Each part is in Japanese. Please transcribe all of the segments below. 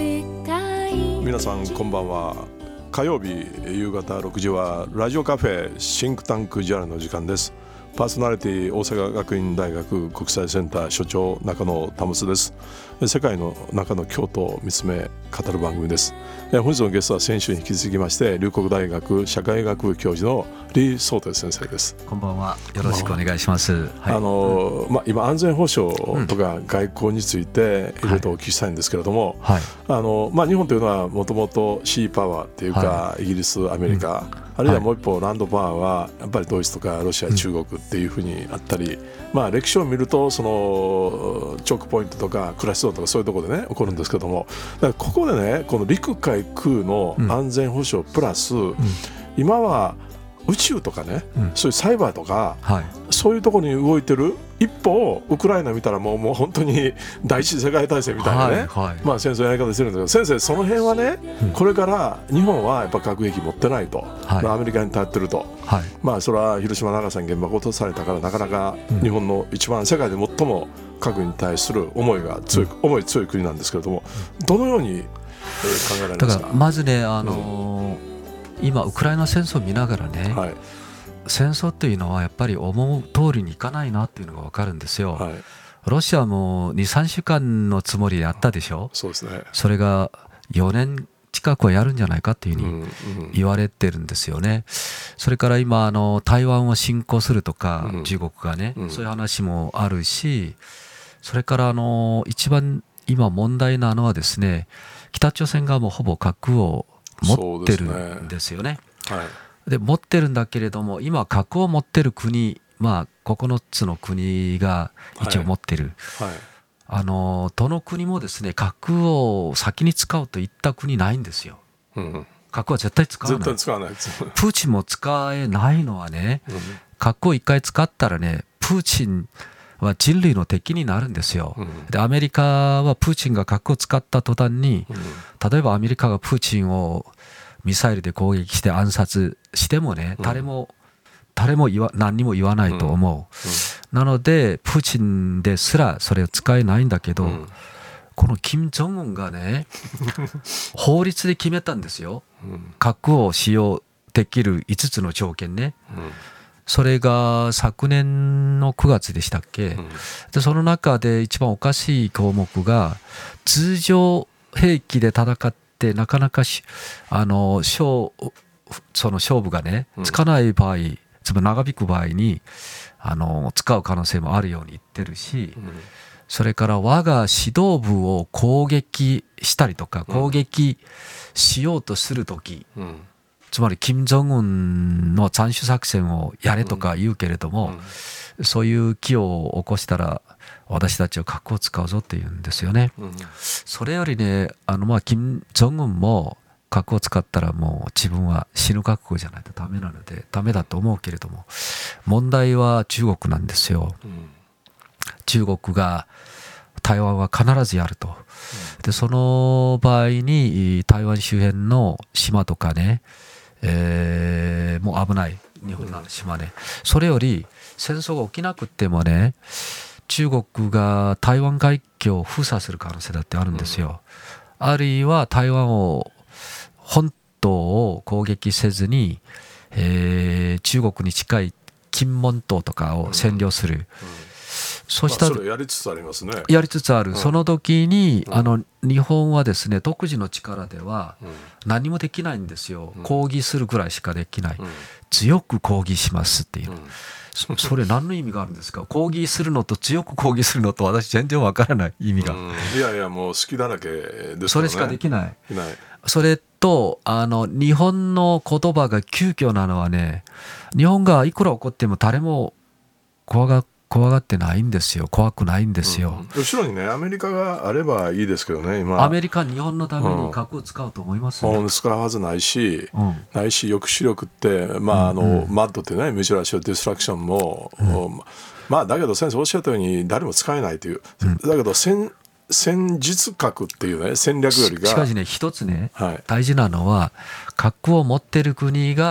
皆さんこんばんは。火曜日夕方6時はラジオカフェシンクタンクジャーナルの時間です。パーソナリティ大阪学院大学国際センター所長中野保です。世界の中の京都を見つめ語る番組です。本日のゲストは先週に引き続きまして龍谷大学社会学部教授の李相哲先生です。 こんばんは、よろしくお願いします。 今安全保障とか外交についていろいろとお聞きしたいんですけれども、日本というのはもともとシーパワーっていうか、イギリスアメリカ、あるいはもう一方ランドパワーはやっぱりドイツとかロシア、中国っていうふうにあったり、歴史を見るとそのチョークポイントとかクラッシュゾーンとかそういうところでね起こるんですけども、だからここでねこの陸海空の安全保障プラス、今は宇宙とかね、そういうサイバーとか、そういうところに動いてる。一方ウクライナ見たらもう本当に第一次世界大戦みたいなね、戦争のやり方してるんですけど、先生その辺はね、これから日本はやっぱ核兵器持ってないと、アメリカに頼ってると、それは広島長崎に原爆落とされたからなかなか日本の一番世界で最も核に対する思い強い国なんですけれども、どのように考えられますか。 だからまずね、今ウクライナ戦争を見ながらね、戦争というのはやっぱり思う通りにいかないなっていうのが分かるんですよ。ロシアも 2,3 週間のつもりでやったでしょ。 そうですね。 それが4年近くはやるんじゃないかっていうふうに言われてるんですよね。それから今台湾を侵攻するとか、中国がね、そういう話もあるし、それから一番今問題なのはですね、北朝鮮がもうほぼ核を持ってるんですよね。で持ってるんだけれども、今核を持ってる国、9つの国が一応持ってる、どの国もですね核を先に使うといった国ないんですよ。核は絶対使わない。 絶対使わないです。 プーチンも使えないのはね、核を一回使ったらね、プーチンは人類の敵になるんですよ。でアメリカはプーチンが核を使った途端に、例えばアメリカがプーチンをミサイルで攻撃して暗殺してもね、誰も何にも言わないと思う。なのでプーチンですらそれを使えないんだけど、この金正恩がね法律で決めたんですよ。核を使用できる5つの条件ね。それが昨年の9月でしたっけ。でその中で一番おかしい項目が、通常兵器で戦ってなかなかその勝負がねつかない場合、つまり長引く場合に使う可能性もあるように言ってるし、それから我が指導部を攻撃したりとか攻撃しようとするとき、つまり金正恩の斬首作戦をやれとか言うけれども、そういう気を起こしたら私たちは核を使うぞって言うんですよね。それよりね、金正恩も核を使ったらもう自分は死ぬ覚悟じゃないとダメなのでダメだと思うけれども、問題は中国なんですよ。中国が台湾は必ずやると。でその場合に台湾周辺の島とかね、もう危ない日本の島ね。それより戦争が起きなくってもね、中国が台湾海峡を封鎖する可能性だってあるんですよ。あるいは台湾を本島を攻撃せずに、中国に近い金門島とかを占領する。そうしたそれやりつつありますね。 やりつつある。その時に日本はですね、独自の力では何もできないんですよ。抗議するぐらいしかできない。強く抗議しますっていう。それ何の意味があるんですか。抗議するのと強く抗議するのと私全然わからない意味が。 いやいやもう好きだらけですからね。 それしかできない。それと日本の言葉が急遽なのはね、日本がいくら怒っても誰も怖がってないんですよ。怖くないんですよ。 後ろにねアメリカがあればいいですけどね。今アメリカ日本のために核を使うと思います、 使うはずないし、抑止力ってマッドってね、ミューチュラルアシュアディストラクションも、だけど先生おっしゃったように誰も使えないという、だけど戦術核っていうね戦略よりがしかしね、一つね、大事なのは核を持ってる国が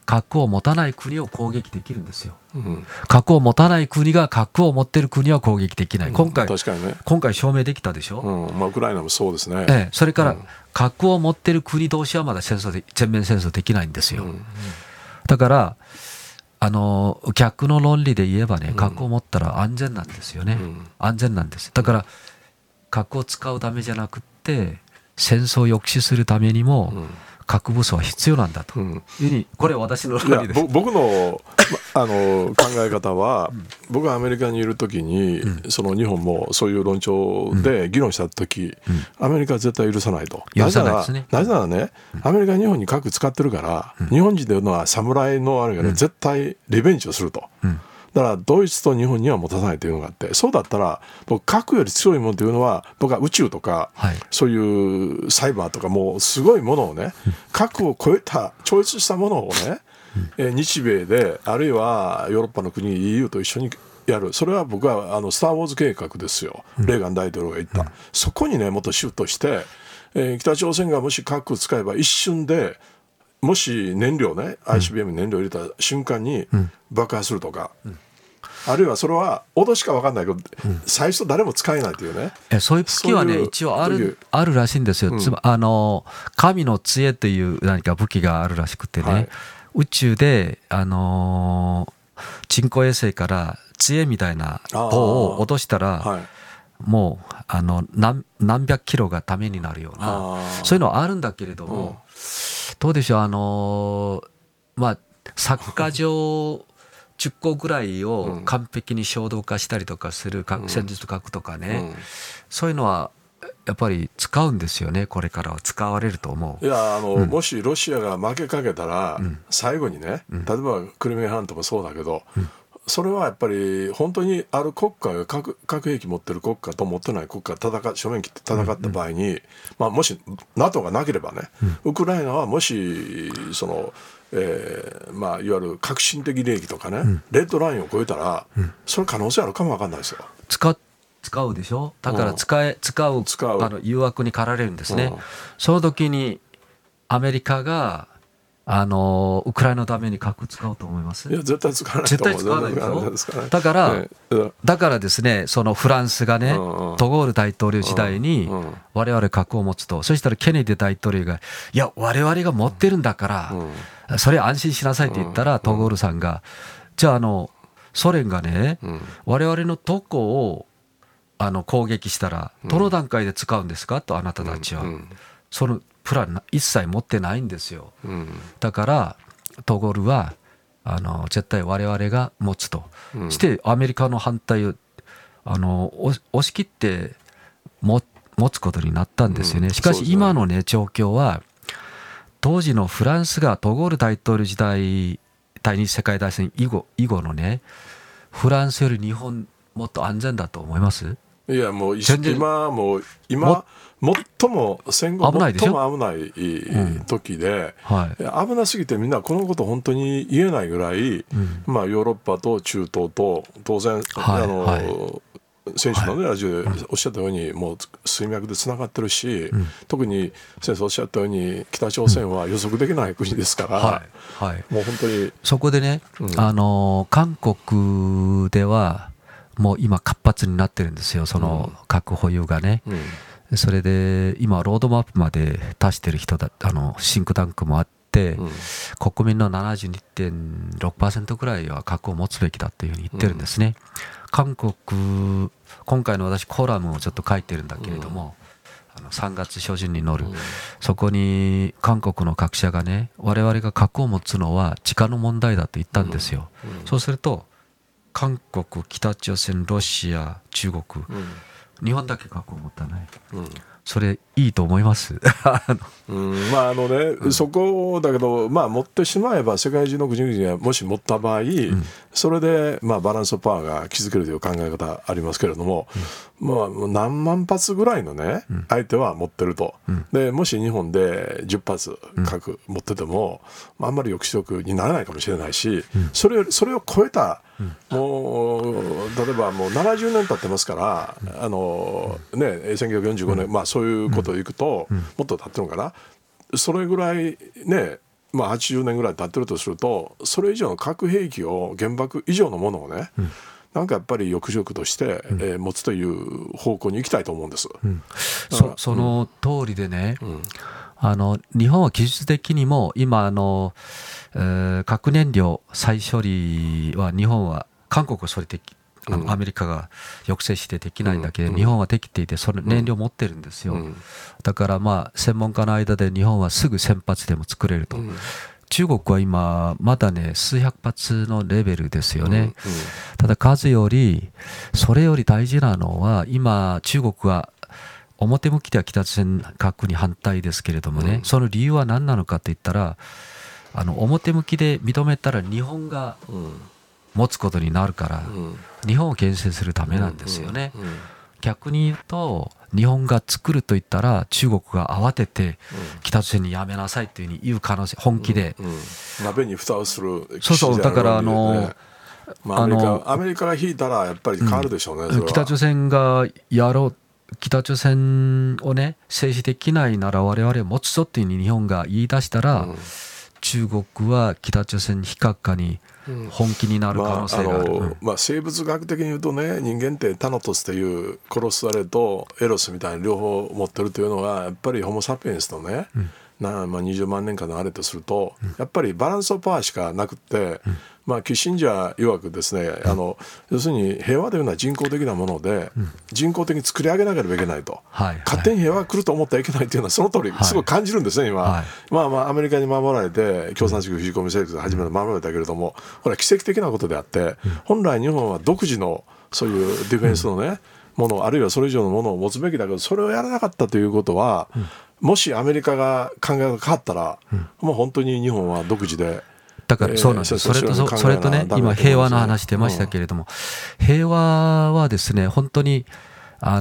核を持たない国を攻撃できるんですよ。核を持たない国が核を持っている国は攻撃できない。今回証明できたでしょ。 ウクライナもそうですね。 それから核を持っている国同士はまだ全面戦争できないんですよ。だから逆の論理で言えばね、核を持ったら安全なんですよね。安全なんです。だから核を使うためじゃなくて戦争を抑止するためにも核武装は必要なんだというふうに、これは私の論理です。 僕の考え方は、僕がアメリカにいるときに、その日本もそういう論調で議論したとき、アメリカは絶対許さないと。 許さないですね。 なぜならね、アメリカは日本に核使ってるから、日本人というのは侍のあれがね、絶対リベンジをすると。だからドイツと日本には持たさないというのがあって、そうだったら僕核より強いものというのは、僕は宇宙とか、そういうサイバーとかもうすごいものをね、核を超えた超越したものをね、日米であるいはヨーロッパの国 EU と一緒にやる。それは僕はスター・ウォーズ計画ですよ。レーガン大統領が言った、そこにねもっとシュートして、北朝鮮がもし核を使えば一瞬でもし燃料ね ICBM 燃料を入れた瞬間に爆破するとか、あるいはそれは脅しか分かんないけど、最初誰も使えないというね、 そういう武器はね一応あるらしいんですよ。神の杖という何か武器があるらしくてね、宇宙で人工衛星から杖みたいな棒を落としたら、もう何百キロがためになるような、そういうのはあるんだけれども、どうでしょう、サッカー場10個ぐらいを完璧に衝動化したりとかする戦術核とかね、そういうのはやっぱり使うんですよね。これからは使われると思う。 いやもしロシアが負けかけたら、最後にね、例えばクリミア半島もそうだけど、それはやっぱり本当にある国家が核兵器持ってる国家と持ってない国家が正面切って戦った場合に、もし NATO がなければね、ウクライナはもしそのいわゆる革新的利益とかね、レッドラインを超えたら、その可能性あるかも分かんないですよ。 使うでしょ。だから使う誘惑に駆られるんですね。その時にアメリカがウクライナのために核使おうと思います？ いや絶対使わないと思う。 絶対使わないでしょ。だからですね、そのフランスがね、ドゴール大統領時代に我々核を持つと、そしたらケネディ大統領がいや我々が持ってるんだからそれ安心しなさいって言ったら、ドゴールさんがじゃあソ連がね、我々のどこを攻撃したらどの段階で使うんですかと、あなたたちはそのプラン一切持ってないんですよ。だからドゴールは絶対我々が持つとしてアメリカの反対を押し切って持つことになったんですよね。しかし今のね状況は、当時のフランスがドゴール大統領時代第二次世界大戦以後のね、フランスより日本もっと安全だと思います？ いやもう今最も戦後最も危ない時で、危なすぎてみんなこのこと本当に言えないぐらい、ヨーロッパと中東と当然選手の、ラジオでおっしゃったようにもう水脈でつながってるし、特に先生おっしゃったように北朝鮮は予測できない国ですから、もう本当にそこでね、韓国ではもう今活発になってるんですよ、その核保有がね。それで今ロードマップまで達してる人シンクタンクもあって、国民の 72.6% くらいは核を持つべきだっていうふうに言ってるんですね。韓国、今回の私コラムをちょっと書いてるんだけれども、3月初旬に載る、そこに韓国の学者がね、我々が核を持つのは時間の問題だと言ったんですよ。そうすると韓国、北朝鮮、ロシア、中国、日本だけ核を持たない、それいいと思いますそこだけど、持ってしまえば世界中の国々がもし持った場合、それでバランスパワーが築けるという考え方ありますけれども、何万発ぐらいのね相手は持ってると、でもし日本で10発核持ってても、あんまり抑止力にならないかもしれないし、それを超えた、もう例えばもう70年経ってますから、1945年、そういうことをいくと、もっと経ってるのかな、それぐらいねまあ、80年ぐらい経ってるとすると、それ以上の核兵器を、原爆以上のものをね、なんかやっぱり抑止力として、持つという方向に行きたいと思うんです。 その通りでね、日本は技術的にも今核燃料再処理は日本は、韓国はそれでアメリカが抑制してできないんだけど、日本はできていて、その燃料持ってるんですよ。だからまあ専門家の間で日本はすぐ1000発でも作れると。中国は今まだね数百発のレベルですよね。ただ数より、それより大事なのは、今中国は表向きでは北朝鮮核に反対ですけれどもね、その理由は何なのかといったら、表向きで認めたら日本が持つことになるから、日本を牽制するためなんですよね。逆に言うと、日本が作ると言ったら中国が慌てて北朝鮮にやめなさいというふうに言う可能性、本気で、 鍋に蓋をする。 そうだからアメリカが引いたらやっぱり変わるでしょうね。 北朝鮮が北朝鮮をね制止できないなら我々は持つぞっていうふうに日本が言い出したら、中国は北朝鮮非核化に本気になる可能性がある。 生物学的に言うとね、人間ってタナトスという殺すあれとエロスみたいな両方持ってるというのは、やっぱりホモ・サピエンスとね、20万年間のあれとすると、やっぱりバランスオブパワーしかなくって、キッシンジャー曰くですね、要するに平和というのは人工的なもので、人工的に作り上げなければいけないと、勝手に平和が来ると思ってはいけないというのはその通りすごい感じるんですね今。アメリカに守られて共産主義封じ込め政策を始めて守られたけれども、これは奇跡的なことであって、本来日本は独自のそういうディフェンスのね、もの、あるいはそれ以上のものを持つべきだけど、それをやらなかったということは、もしアメリカが考えが変わったら、もう本当に日本は独自で。 だからそうなんです。それとね、今平和の話出ましたけれども、平和はですね、本当に我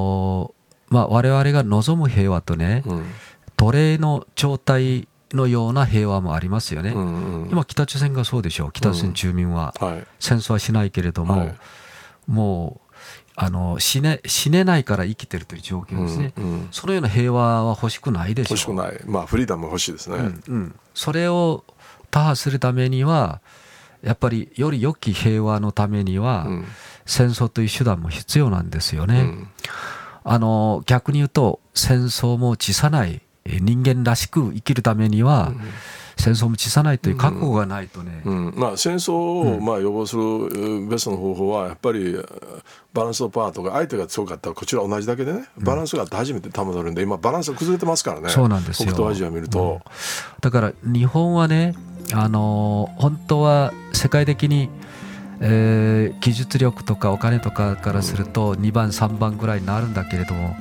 々が望む平和とね、奴隷の状態のような平和もありますよね。今北朝鮮がそうでしょう。北朝鮮住民は戦争はしないけれども、もう死ねないから生きてるという状況ですね。そのような平和は欲しくないでしょう。 欲しくない。フリーダム欲しいですね。 それを打破するためには、やっぱりより良き平和のためには、戦争という手段も必要なんですよね。逆に言うと、戦争も辞さない、人間らしく生きるためには、戦争も辞さないという覚悟がないとね、 戦争を予防するベストの方法はやっぱりバランスのパワーとか、相手が強かったらこちら同じだけでね、バランスがあって初めて保てるんで、今バランスが崩れてますからね。 そうなんですよ。 北東アジアを見ると、 だから日本はね、本当は世界的に、技術力とかお金とかからすると2番3番ぐらいになるんだけれども、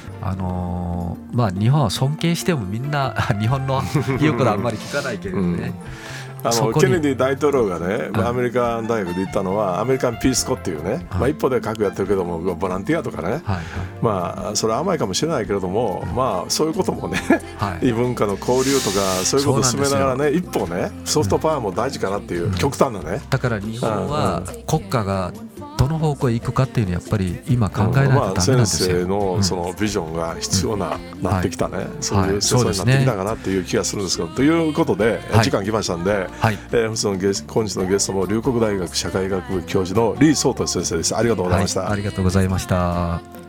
日本は尊敬してもみんな日本の言うことはあんまり聞かないけれどね。 ケネディ大統領がね、アメリカン大学で言ったのは、アメリカンピースコっていうね、一歩で核やってるけどもボランティアとかね、それは甘いかもしれないけれども、そういうこともね、異文化の交流とかそういうことを進めながらね、一歩ね、ソフトパワーも大事かなっていう、極端なね。 だから日本は国家がどの方向へ行くかっていうのはやっぱり今考えないとダメなんですよ。 先生のそのビジョンが必要なってきたね、そういう戦争になってきたかなっていう気がするんですけど、ということで時間来ましたんで、本日のゲストも龍谷大学社会学部教授の李相哲先生です。ありがとうございました。 ありがとうございました。